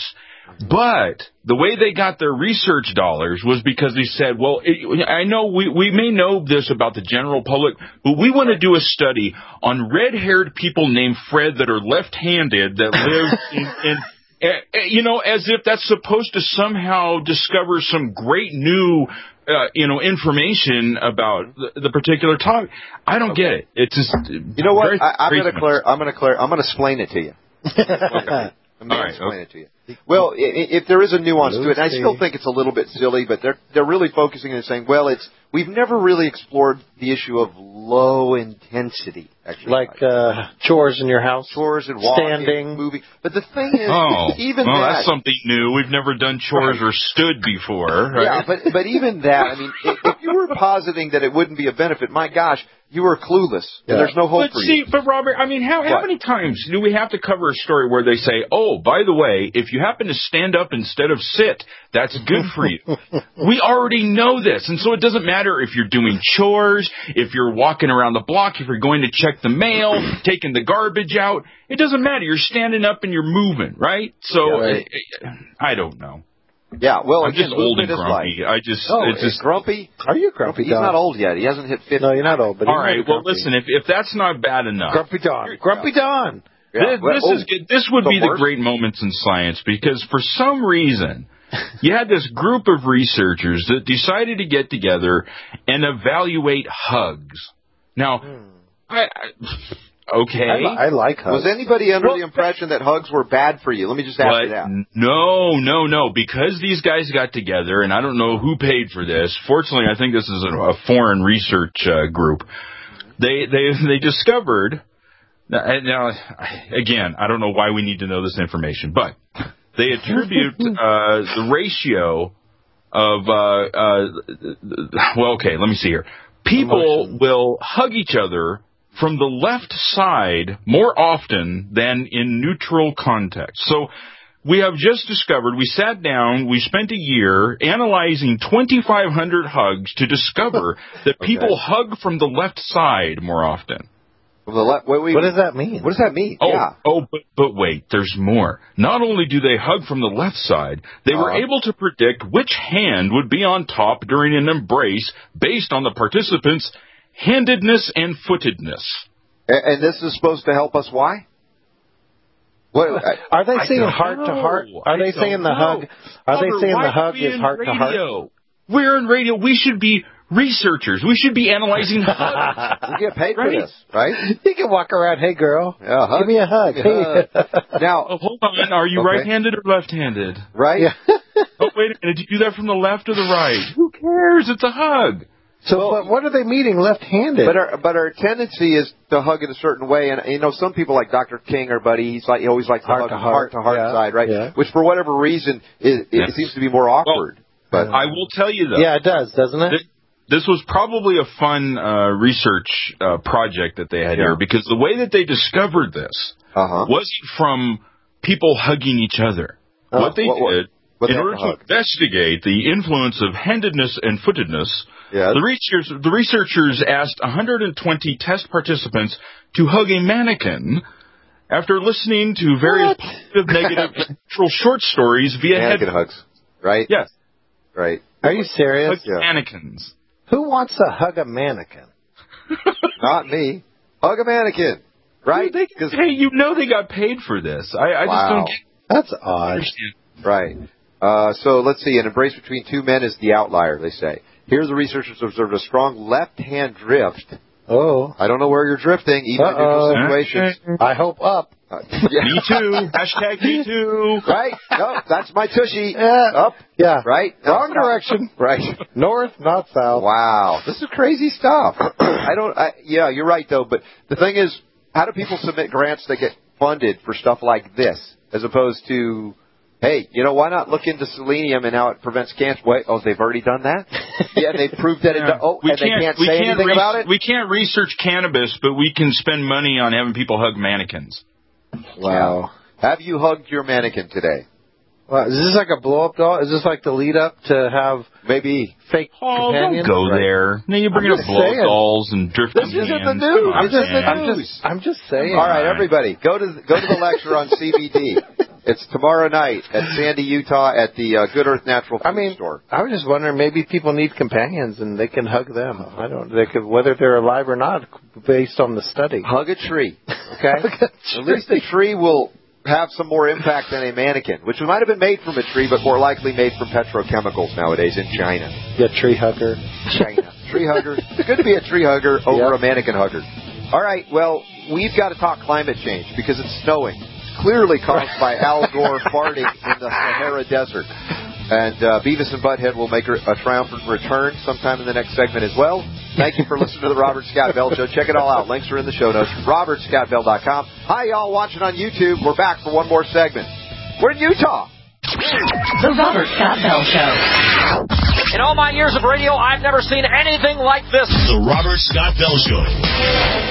But the way they got their research dollars was because they said, well, it, I know we, we may know this about the general public, but we want to do a study on red-haired people named Fred that are left-handed that live in, in uh, you know, as if that's supposed to somehow discover some great new, uh, you know, information about the, the particular topic. I don't okay. get it. It's just you know what? I, I'm going to clear. I'm going to clear. I'm going to explain it to you. Okay. I'm going to explain okay. it to you. Well, if, if there is a nuance to it, and I still think it's a little bit silly, but they're they're really focusing and saying, well, it's we've never really explored the issue of low intensity exercise, like uh, chores in your house, chores and walking, standing, moving. But the thing is, oh, even well, that, that's something new. We've never done chores right. or stood before. Right? Yeah, but but even that, I mean, if, if you were positing that it wouldn't be a benefit, my gosh, you were clueless, yeah. and there's no hope but for see, you. But Robert, I mean, how, how many times do we have to cover a story where they say, oh, by the way, if you happen to stand up instead of sit, that's good for you. We already know this, and so it doesn't matter if you're doing chores, if you're walking around the block, if you're going to check the mail, taking the garbage out. It doesn't matter. You're standing up and you're moving, right? So, yeah, right. I, I don't know. Yeah, well, I'm again, just old and grumpy. Like, I just, oh, it's just grumpy. Are you grumpy? He's Don? not old yet. He hasn't hit fifty. No, you're not old. But all right. Well, listen. If if that's not bad enough, grumpy Don. Grumpy Don. Yeah. This, this oh, is this would be the worst. Great moments in science, because for some reason you had this group of researchers that decided to get together and evaluate hugs. Now, hmm. I. I Okay. I, I like hugs. Was anybody under well, the impression that hugs were bad for you? Let me just ask you that. No, no, no. Because these guys got together, and I don't know who paid for this. Fortunately, I think this is a, a foreign research uh, group. They they they discovered. Now, again, I don't know why we need to know this information, but they attribute uh, the ratio of. Uh, uh, well, okay. Let me see here. People Emotion. will hug each other from the left side more often than in neutral context. So we have just discovered, we sat down, we spent a year analyzing twenty-five hundred hugs to discover that okay. people hug from the left side more often. From the left, wait, wait, what does that mean? What does that mean? Oh, yeah. oh but, but wait, there's more. Not only do they hug from the left side, they uh-huh. were able to predict which hand would be on top during an embrace based on the participants' handedness and footedness. And this is supposed to help us why? What, are they saying heart to heart? Are they saying the hug? Are they saying the hug is heart to heart? We're in radio. We should be researchers. We should be analyzing hugs. We get paid right? for this, right? You can walk around, hey girl, yeah, hug. give me a hug. Hey. Now, oh, hold on. Are you okay. right-handed or left-handed? Right. Yeah. Oh, wait a minute. Did you do that from the left or the right? Who cares? It's a hug. So, well, but what are they meeting left-handed? But our but our tendency is to hug in a certain way, and you know, some people like Doctor King, our buddy, he's like he always likes to heart hug to heart to heart yeah. side, right? Yeah. Which for whatever reason is, it yes. seems to be more awkward. Well, but I will tell you though. Yeah, it does, doesn't it? Th- this was probably a fun uh, research uh, project that they had yeah. here, because the way that they discovered this uh-huh. wasn't from people hugging each other. Uh, what they what, what, did what in they order to, to investigate the influence of handedness and footedness. Yes. The researchers, the researchers asked one hundred twenty test participants to hug a mannequin after listening to various what? positive, negative, neutral short stories via mannequin headphones. hugs, right? Yes. Right. Are you serious? Hug yeah. mannequins. Who wants to hug a mannequin? Not me. Hug a mannequin. Right? Dude, they, hey, you know they got paid for this. I, I wow. just don't. That's odd. Understand. Right. Uh, so let's see. An embrace between two men is the outlier, they say. Here the researchers observed a strong left-hand drift. Oh. I don't know where you're drifting, even in neutral situations. I hope up. Uh, yeah. Me too. Hashtag me too. Right? No, that's my tushy. Yeah. Up. Yeah. Right? Wrong That's direction. Not, right. North, not south. Wow. This is crazy stuff. I don't, I, yeah, you're right though, but the thing is, how do people submit grants that get funded for stuff like this, as opposed to, hey, you know, why not look into selenium and how it prevents cancer? Wait, oh, they've already done that? Yeah, they've proved that yeah. it, oh, we and they can't say can't anything re- about it? We can't research cannabis, but we can spend money on having people hug mannequins. Wow. Yeah. Have you hugged your mannequin today? Well, is this like a blow-up doll? Is this like the lead-up to have maybe fake oh, companions? Don't go right. there. Now you're bringing up blow-up dolls and drifting This isn't hands. the news. I'm just, I'm I'm just, I'm just saying. All right, everybody, go to go to the lecture on C B D. It's tomorrow night at Sandy, Utah, at the uh, Good Earth Natural Food I mean, Store. I was just wondering, maybe people need companions and they can hug them. I don't. They could, whether they're alive or not, based on the study. Hug a tree, okay? Hug a tree. At least the tree will have some more impact than a mannequin, which might have been made from a tree, but more likely made from petrochemicals nowadays in China. Yeah, tree hugger. China. Tree hugger. It's good to be a tree hugger over yep. a mannequin hugger. All right, well, we've got to talk climate change because it's snowing. It's clearly caused by Al Gore farting in the Sahara Desert. And uh, Beavis and Butthead will make a triumphant return sometime in the next segment as well. Thank you for listening to the Robert Scott Bell Show. Check it all out. Links are in the show notes. robert scott bell dot com. Hi, y'all watching on YouTube. We're back for one more segment. We're in Utah. The Robert Scott Bell Show. In all my years of radio, I've never seen anything like this. The Robert Scott Bell Show.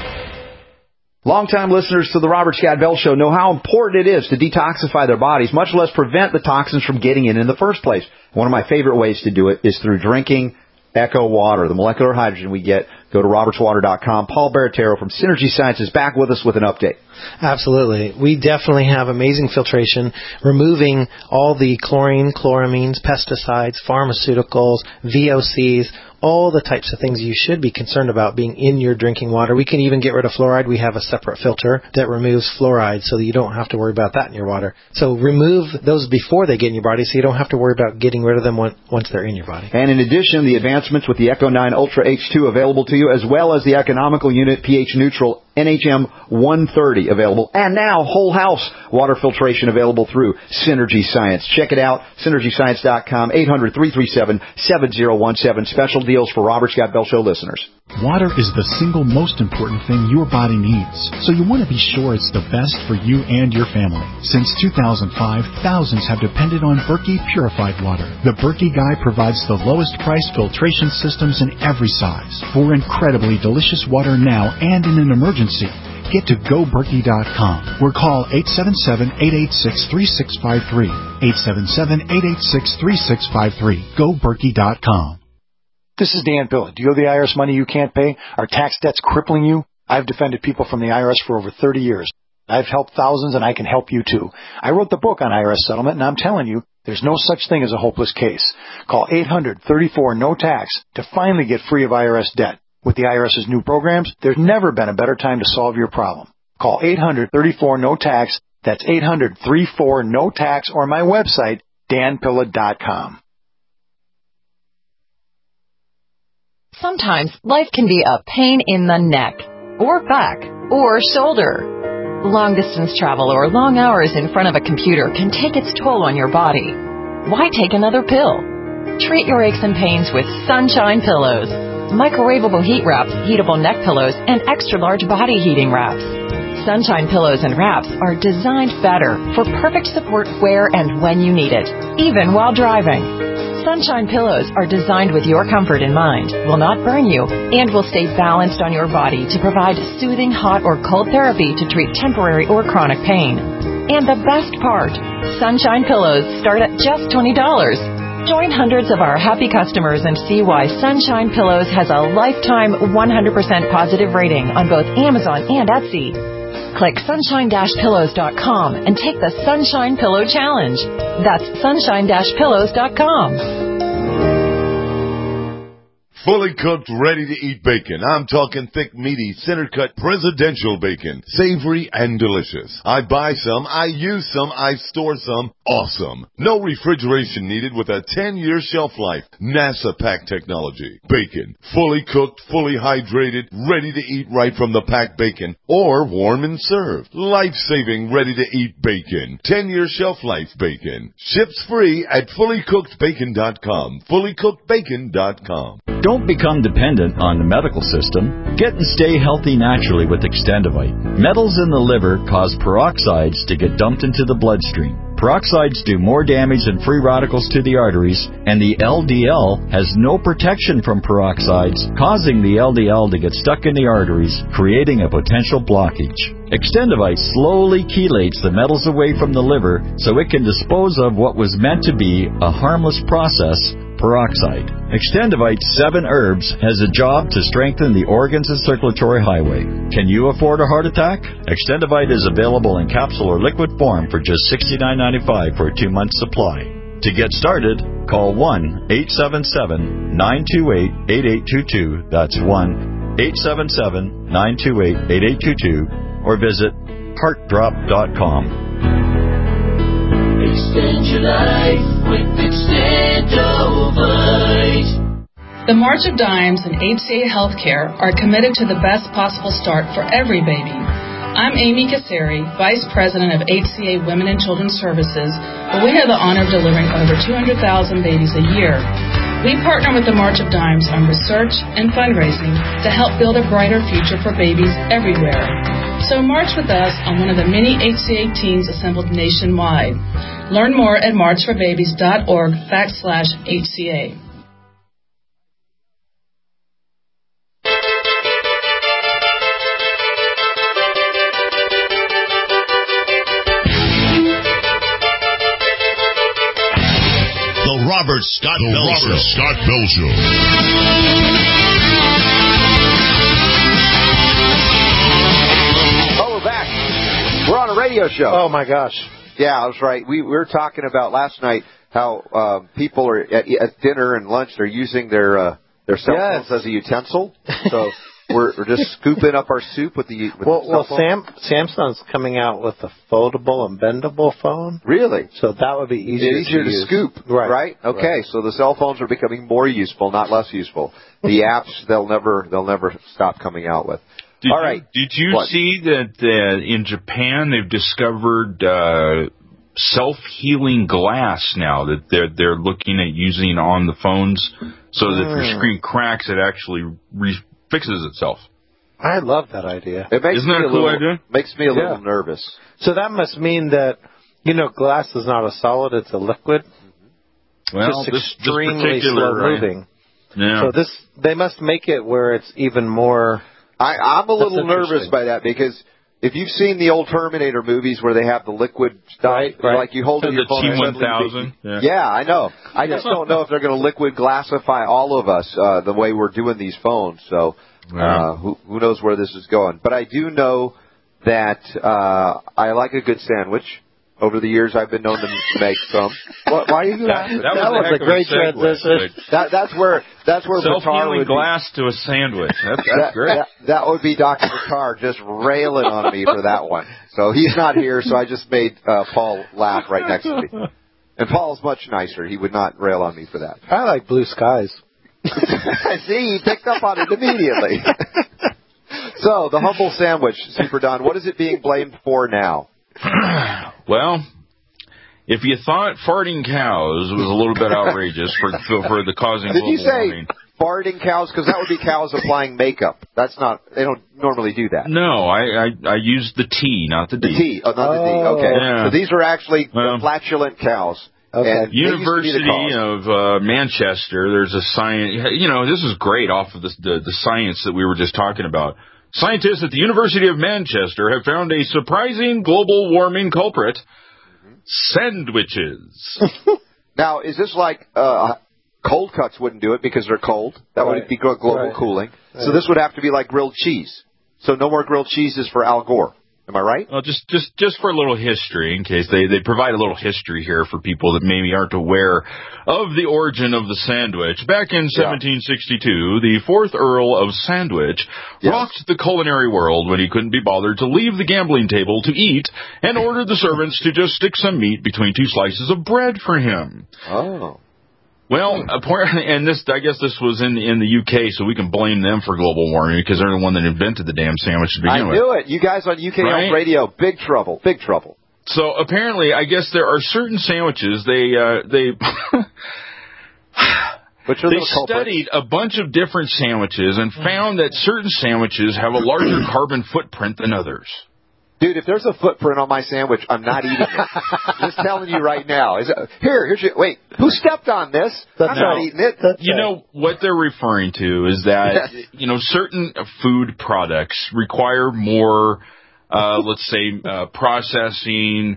Longtime listeners to the Robert Scott Bell Show know how important it is to detoxify their bodies, much less prevent the toxins from getting in in the first place. One of my favorite ways to do it is through drinking Echo Water, the molecular hydrogen we get. Go to roberts water dot com. Paul Baratero from Synergy Science is back with us with an update. Absolutely. We definitely have amazing filtration, removing all the chlorine, chloramines, pesticides, pharmaceuticals, V O Cs, all the types of things you should be concerned about being in your drinking water. We can even get rid of fluoride. We have a separate filter that removes fluoride so that you don't have to worry about that in your water. So remove those before they get in your body so you don't have to worry about getting rid of them once they're in your body. And in addition, the advancements with the Echo nine Ultra H two available to you, as well as the economical unit pH neutral N H M one thirty available. And now whole house water filtration available through Synergy Science. Check it out, synergy science dot com, eight hundred, three three seven, seven zero one seven. Special deals for Robert Scott Bell Show listeners. Water is the single most important thing your body needs, so you want to be sure it's the best for you and your family. Since two thousand five, thousands have depended on Berkey purified water. The Berkey Guy provides the lowest price filtration systems in every size for incredibly delicious water now and in an emergency. Get to go berkey dot com or call eight seven seven, eight eight six, three six five three. eight seven seven, eight eight six, three six five three. go berkey dot com. This is Dan Pilla. Do you owe the I R S money you can't pay? Are tax debts crippling you? I've defended people from the I R S for over thirty years. I've helped thousands, and I can help you too. I wrote the book on I R S settlement, and I'm telling you, there's no such thing as a hopeless case. Call eight hundred, thirty-four, no tax to finally get free of I R S debt. With the IRS's new programs, there's never been a better time to solve your problem. Call eight hundred, thirty-four, no tax. That's eight hundred, thirty-four, no tax, or my website, dan pilla dot com. Sometimes life can be a pain in the neck, or back, or shoulder. Long-distance travel or long hours in front of a computer can take its toll on your body. Why take another pill? Treat your aches and pains with Sunshine Pillows. Microwavable heat wraps, heatable neck pillows, and extra-large body heating wraps. Sunshine Pillows and wraps are designed better for perfect support where and when you need it, even while driving. Sunshine Pillows are designed with your comfort in mind, will not burn you, and will stay balanced on your body to provide soothing hot or cold therapy to treat temporary or chronic pain. And the best part, Sunshine Pillows start at just twenty dollars. Join hundreds of our happy customers and see why Sunshine Pillows has a lifetime one hundred percent positive rating on both Amazon and Etsy. Click sunshine dash pillows dot com and take the Sunshine Pillow Challenge. That's sunshine dash pillows dot com. Fully cooked, ready-to-eat bacon. I'm talking thick, meaty, center-cut presidential bacon. Savory and delicious. I buy some, I use some, I store some. Awesome. No refrigeration needed with a ten-year shelf life. NASA pack technology. Bacon. Fully cooked, fully hydrated, ready to eat right from the packed bacon. Or warm and served. Life-saving, ready-to-eat bacon. ten-year shelf life bacon. Ships free at fully cooked bacon dot com. fully cooked bacon dot com. Don't become dependent on the medical system. Get and stay healthy naturally with Extendivite. Metals in the liver cause peroxides to get dumped into the bloodstream. Peroxides do more damage than free radicals to the arteries, and the L D L has no protection from peroxides, causing the L D L to get stuck in the arteries, creating a potential blockage. Extendivite slowly chelates the metals away from the liver so it can dispose of what was meant to be a harmless process, peroxide. Extendivite seven herbs has a job to strengthen the organs and circulatory highway. Can you afford a heart attack? Extendivite is available in capsule or liquid form for just sixty-nine ninety-five for a two-month supply. To get started, call one eight seven seven, nine two eight, eight eight two two. That's one eight seven seven, nine two eight, eight eight two two, or visit heart drop dot com. Extend your life with Extendovite. The March of Dimes and H C A Healthcare are committed to the best possible start for every baby. I'm Amy Casseri, Vice President of H C A Women and Children's Services, where we have the honor of delivering over two hundred thousand babies a year. We partner with the March of Dimes on research and fundraising to help build a brighter future for babies everywhere. So march with us on one of the many H C A teams assembled nationwide. Learn more at march for babies dot org backslash H C A. The Robert Scott The Bell Robert Show. Scott Bell Show. Oh, we're back. We're on a radio show. Oh, my gosh. Yeah, that's right. We, we were talking about last night how uh, people are at, at dinner and lunch, they're using their uh, their cell Yes. phones as a utensil. So we're, we're just scooping up our soup with the with Well, the well cell phone. Sam, Samsung's coming out with a foldable and bendable phone. Really? So that would be easier, It's easier to, use. scoop, Right. right? Okay, Right. so the cell phones are becoming more useful, not less useful. The apps they'll never they'll never stop coming out with. Did All you, right. Did you What? see that uh, in Japan they've discovered uh, self-healing glass now that they're they're looking at using on the phones, so that if your Mm. screen cracks, it actually re- fixes itself. I love that idea. It makes Isn't me that a a cool little, idea? Makes me a Yeah. little nervous. So that must mean that, you know, glass is not a solid, it's a liquid. Well, Just this, this extremely particular, slow right? moving. Yeah. So this, they must make it where it's even more. I, I'm a That's little nervous interesting. by that because if you've seen the old Terminator movies where they have the liquid stuff, Right, right. like you hold it in your the phone T and one suddenly- thousand. Yeah. Yeah, I know. I just don't know if they're going to liquid glassify all of us uh, the way we're doing these phones. So uh, who, who knows where this is going? But I do know that uh, I like a good sandwich. Over the years, I've been known to make some. What, why are you laughing? That, that was, a, heck of great a segue, transition. but That, that's where that's where Batar Self-healing would be. glass to a sandwich. That's, that's That, great. that, that would be Doctor Batar just railing on me for that one. So he's not here, so I just made uh, Paul laugh right next to me. And Paul's much nicer. He would not rail on me for that. I like blue skies. See, he picked up on it immediately. So, the humble sandwich, Super Don, what is it being blamed for now? Well, if you thought farting cows was a little bit outrageous for for, for the causing Did global you say warming. farting cows? Because that would be cows applying makeup. That's not, they don't normally do that. No, I, I I used the T, not the D. The T, oh, not the D, Oh. okay. Yeah. So these are actually Well, flatulent cows. Okay. And they used to be the University cause. of uh, Manchester, there's a science, you know, this is great off of this, the, the science that we were just talking about. Scientists at the University of Manchester have found a surprising global warming culprit, sandwiches. Now, is this like uh, cold cuts wouldn't do it because they're cold? That right. would be global right. cooling. Right. So this would have to be like grilled cheese. So no more grilled cheeses for Al Gore. Am I right? Well, just just just for a little history, in case they, they provide a little history here for people that maybe aren't aware of the origin of the sandwich. Back in seventeen sixty-two, the fourth Earl of Sandwich yes. rocked the culinary world when he couldn't be bothered to leave the gambling table to eat and ordered the servants to just stick some meat between two slices of bread for him. Oh. Well, apparently, and this, I guess this was in in the U K, so we can blame them for global warming because they're the one that invented the damn sandwich to begin I with. I knew it. You guys on U K right? radio, big trouble, big trouble. So apparently, I guess there are certain sandwiches they uh, they they studied a bunch of different sandwiches and found that certain sandwiches have a larger carbon footprint than others. Dude, if there's a footprint on my sandwich, I'm not eating it. I'm just telling you right now. Is it, here, here's your, wait, who stepped on this? That's I'm not eating it. That's you right. know, what they're referring to is that, yes. you know, certain food products require more, uh, let's say, uh, processing,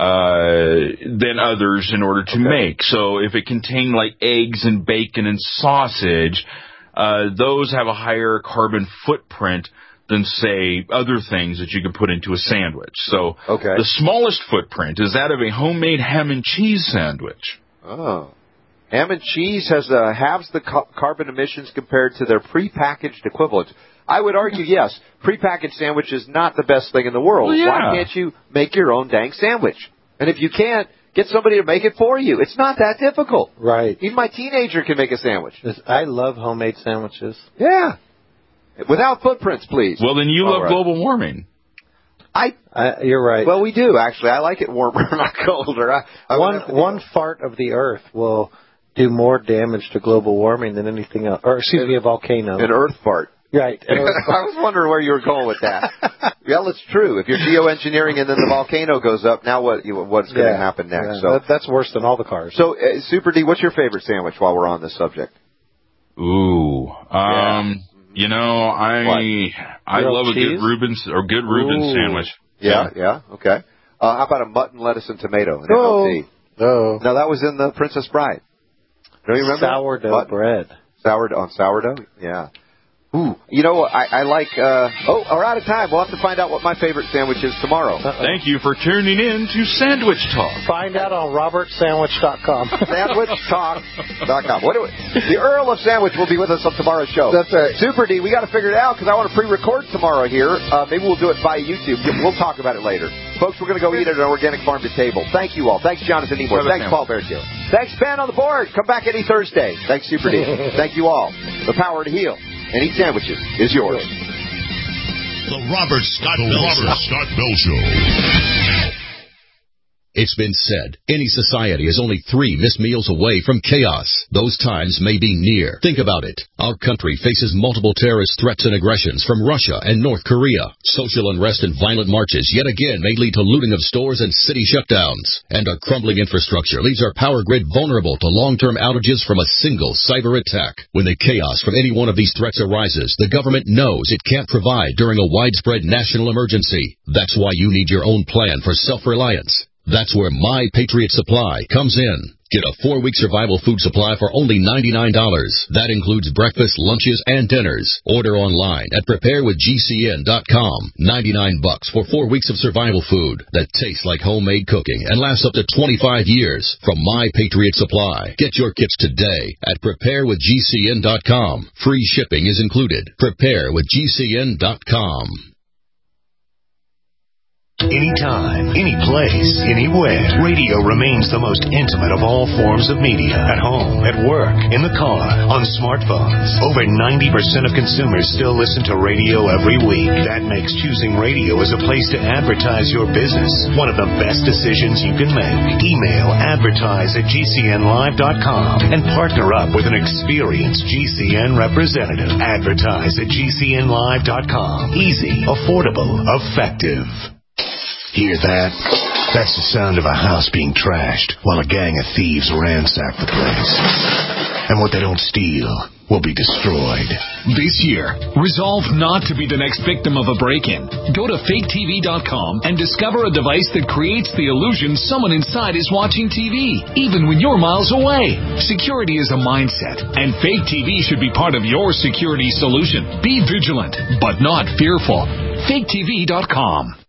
uh, than others in order to okay. make. So if it contained like eggs and bacon and sausage, uh, those have a higher carbon footprint than, say, other things that you can put into a sandwich. So okay. the smallest footprint is that of a homemade ham and cheese sandwich. Oh. Ham and cheese has uh, halves the ca- carbon emissions compared to their prepackaged equivalents. I would argue, yes, prepackaged sandwich is not the best thing in the world. Well, yeah. Why can't you make your own dang sandwich? And if you can't, get somebody to make it for you. It's not that difficult. Right. Even my teenager can make a sandwich. I love homemade sandwiches. Yeah. Without footprints, please. Well, then you All love right. global warming. I, I, you're right. Well, we do, actually. I like it warmer, not colder. I, I one one fart of the Earth will do more damage to global warming than anything else. Or, excuse me, a volcano. An Earth fart. Right. I was wondering where you were going with that. Well, it's true. If you're geoengineering and then the volcano goes up, now what? You, what's going to yeah. happen next? Yeah. So that, that's worse than all the cars. So, uh, Super D, what's your favorite sandwich while we're on this subject? Ooh. Um... Yeah. You know, I what? I Grilled love cheese? a good Reuben's or good Reuben's Ooh. sandwich. Yeah, yeah, okay. Uh, how about a mutton, lettuce, and tomato? An oh. M L T? Oh. No, that was in the Princess Bride. Don't you remember? Sourdough Mutton. bread. Sourdough on sourdough? Yeah. Ooh. You know what? I, I like, uh, oh, we're out of time. We'll have to find out what my favorite sandwich is tomorrow. Uh-oh. Thank you for tuning in to Sandwich Talk. Find out on robert sandwich dot com. sandwich talk dot com. What do we, the Earl of Sandwich will be with us on tomorrow's show. That's right. Super D, we got to figure it out because I want to pre-record tomorrow here. Uh, maybe we'll do it via YouTube. We'll talk about it later. Folks, we're going to go eat at an organic farm to table. Thank you all. Thanks, Jonathan Nemor. Thanks, Paul Bertiello. Thanks, Ben on the board. Come back any Thursday. Thanks, Super D. Thank you all. The power to heal and eat sandwiches is yours. The Robert Scott Bell Show. Robert Scott Bell Show. It's been said, any society is only three missed meals away from chaos. Those times may be near. Think about it. Our country faces multiple terrorist threats and aggressions from Russia and North Korea. Social unrest and violent marches yet again may lead to looting of stores and city shutdowns. And a crumbling infrastructure leaves our power grid vulnerable to long-term outages from a single cyber attack. When the chaos from any one of these threats arises, the government knows it can't provide during a widespread national emergency. That's why you need your own plan for self-reliance. That's where My Patriot Supply comes in. Get a four-week survival food supply for only ninety-nine dollars. That includes breakfast, lunches, and dinners. Order online at prepare with G C N dot com. ninety-nine bucks for four weeks of survival food that tastes like homemade cooking and lasts up to twenty-five years from My Patriot Supply. Get your kits today at prepare with G C N dot com. Free shipping is included. prepare with G C N dot com. Anytime, any place, anywhere. Radio remains the most intimate of all forms of media. At home, at work, in the car, on smartphones. Over ninety percent of consumers still listen to radio every week. That makes choosing radio as a place to advertise your business one of the best decisions you can make. Email advertise at G C N live dot com and partner up with an experienced G C N representative. Advertise at G C N live dot com. Easy, affordable, effective. Hear that? That's the sound of a house being trashed while a gang of thieves ransack the place. and what they don't steal will be destroyed. This year, resolve not to be the next victim of a break-in. Go to fake T V dot com and discover a device that creates the illusion someone inside is watching T V, even when you're miles away. Security is a mindset, and Fake T V should be part of your security solution. Be vigilant, but not fearful. fake T V dot com.